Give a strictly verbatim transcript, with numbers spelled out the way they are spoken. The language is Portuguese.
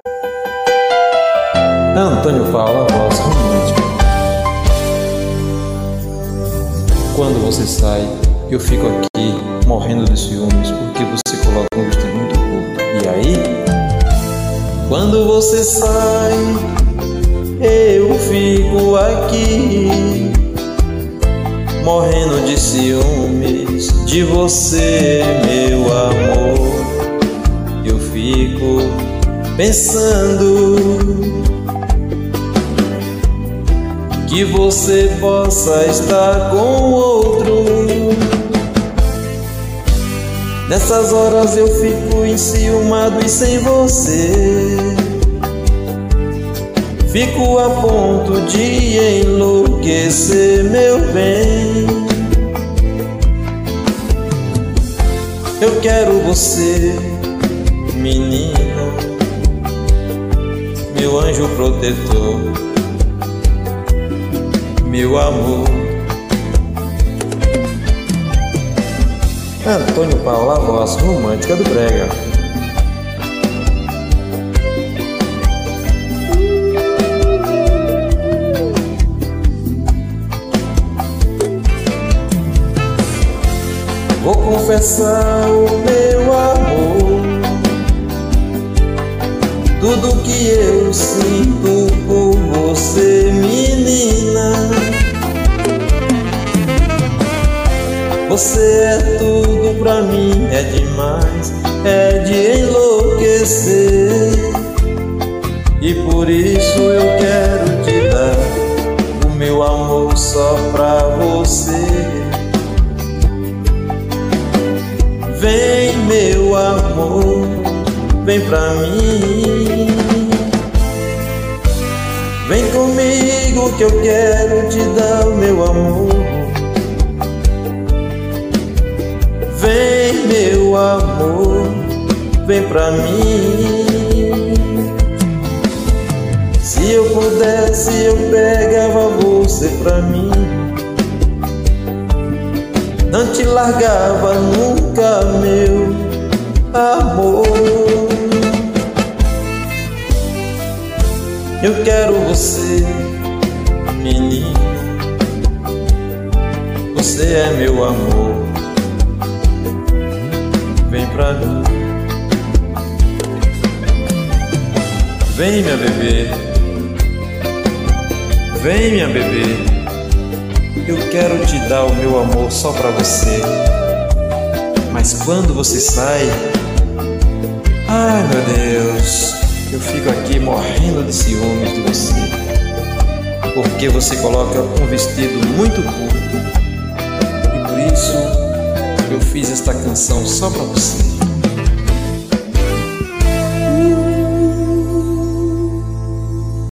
Antônio Paula, voz romântica. Quando você sai, eu fico aqui morrendo de ciúmes porque você coloca um vestido muito curto. E aí? Quando você sai, eu fico aqui morrendo de ciúmes de você, meu amor. Eu fico pensando que você possa estar com outro. Nessas horas eu fico enciumado e sem você fico a ponto de enlouquecer, meu bem. Eu quero você, menina, meu anjo protetor, meu amor. Antônio Paula, voz romântica do brega. Vou confessar o meu amor, tudo que eu sinto por você, menina. Você é tudo pra mim, é demais, é de enlouquecer. E por isso eu quero te dar o meu amor só pra você. Vem, meu amor, vem pra mim. Vem comigo que eu quero te dar o meu amor. Vem, meu amor, vem pra mim. Se eu pudesse, eu pegava você pra mim. Não te largava nunca, meu amor. Eu quero você, menina. Você é meu amor. Vem pra mim. Vem, minha bebê. Vem, minha bebê. Eu quero te dar o meu amor só pra você. Mas quando você sai, ai meu Deus, eu fico aqui morrendo de ciúmes de você, porque você coloca um vestido muito curto. E por isso eu fiz esta canção só pra você.